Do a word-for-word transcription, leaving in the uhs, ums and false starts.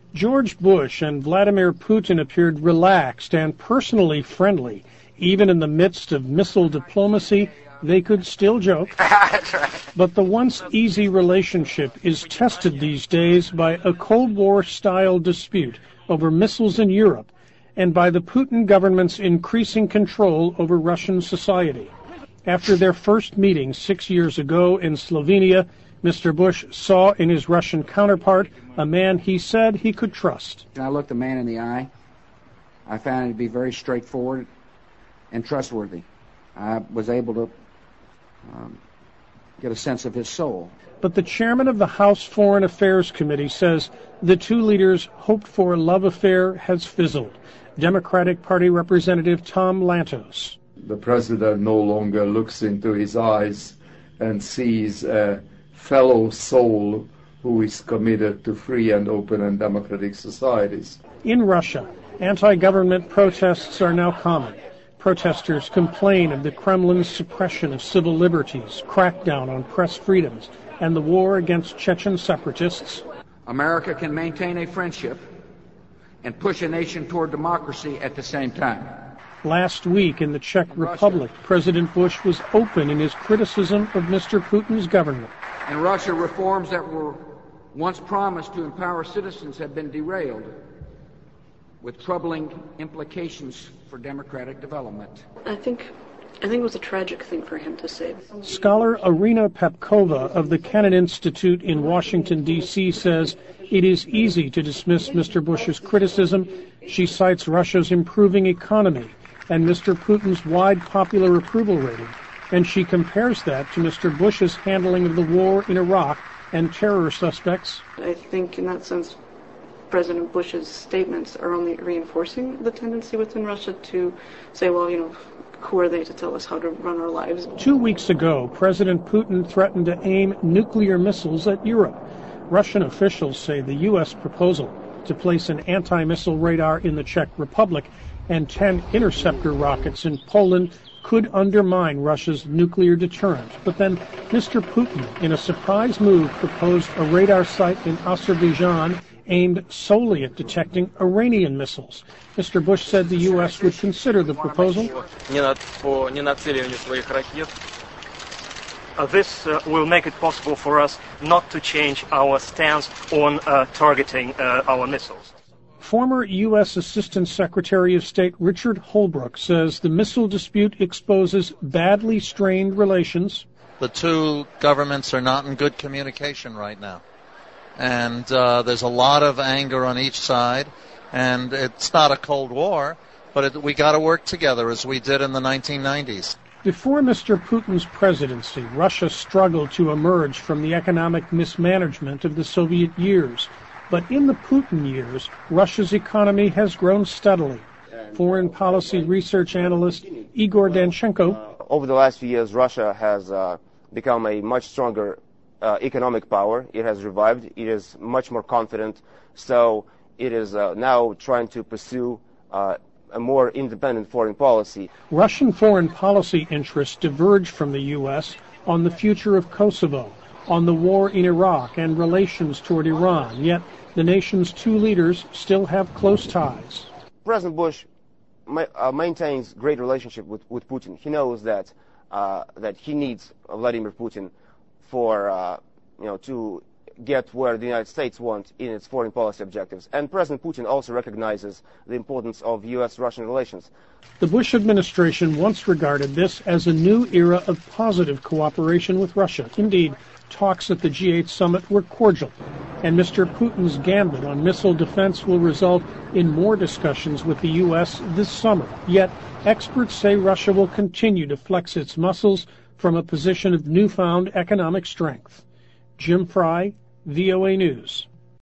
George Bush and Vladimir Putin appeared relaxed and personally friendly. Even in the midst of missile diplomacy, they could still joke. That's right. But the once easy relationship is tested these days by a Cold War-style dispute over missiles in Europe and by the Putin government's increasing control over Russian society. After their first meeting six years ago in Slovenia, Mister Bush saw in his Russian counterpart a man he said he could trust. I looked the man in the eye. I found him to be very straightforward and trustworthy. I was able to um, get a sense of his soul. But the chairman of the House Foreign Affairs Committee says the two leaders' hoped-for love affair has fizzled. Democratic Party Representative Tom Lantos. The president no longer looks into his eyes and sees a fellow soul who is committed to free and open and democratic societies. In Russia, anti-government protests are now common. Protesters complain of the Kremlin's suppression of civil liberties, crackdown on press freedoms, and the war against Chechen separatists. America can maintain a friendship and push a nation toward democracy at the same time. Last week in the Czech Republic, President Bush was open in his criticism of Mister Putin's government. In Russia, reforms that were once promised to empower citizens have been derailed, with troubling implications for democratic development. I think, I think it was a tragic thing for him to say. Scholar Irina Pepkova of the Kennan Institute in Washington, D C says it is easy to dismiss Mister Bush's criticism. She cites Russia's improving economy and Mister Putin's wide popular approval rating, and she compares that to Mister Bush's handling of the war in Iraq and terror suspects. I think in that sense, President Bush's statements are only reinforcing the tendency within Russia to say, well, you know, who are they to tell us how to run our lives? Two weeks ago, President Putin threatened to aim nuclear missiles at Europe. Russian officials say the U S proposal to place an anti-missile radar in the Czech Republic and ten interceptor rockets in Poland could undermine Russia's nuclear deterrent. But then Mister Putin, in a surprise move, proposed a radar site in Azerbaijan aimed solely at detecting Iranian missiles. Mister Bush said the U S would consider the proposal. Uh, this uh, will make it possible for us not to change our stance on uh, targeting uh, our missiles. Former U S Assistant Secretary of State Richard Holbrooke says the missile dispute exposes badly strained relations. The two governments are not in good communication right now. And uh, there's a lot of anger on each side. And it's not a Cold War, but it, we got to work together as we did in the nineteen nineties. Before Mister Putin's presidency, Russia struggled to emerge from the economic mismanagement of the Soviet years. But in the Putin years, Russia's economy has grown steadily. Foreign policy research analyst Igor Danchenko. Over the last few years, Russia has uh, become a much stronger uh, economic power. It has revived. It is much more confident. So it is uh, now trying to pursue uh, a more independent foreign policy. Russian foreign policy interests diverge from the U S on the future of Kosovo, on the war in Iraq and relations toward Iran, yet the nation's two leaders still have close ties. President Bush ma uh, maintains great relationship with, with Putin. He knows that uh, that he needs Vladimir Putin for uh, you know to get where the United States wants in its foreign policy objectives. And President Putin also recognizes the importance of U S Russian relations. The Bush administration once regarded this as a new era of positive cooperation with Russia. Indeed, talks at the G eight summit were cordial, and Mister Putin's gambit on missile defense will result in more discussions with the U S this summer. Yet, experts say Russia will continue to flex its muscles from a position of newfound economic strength. Jim Fry, V O A News.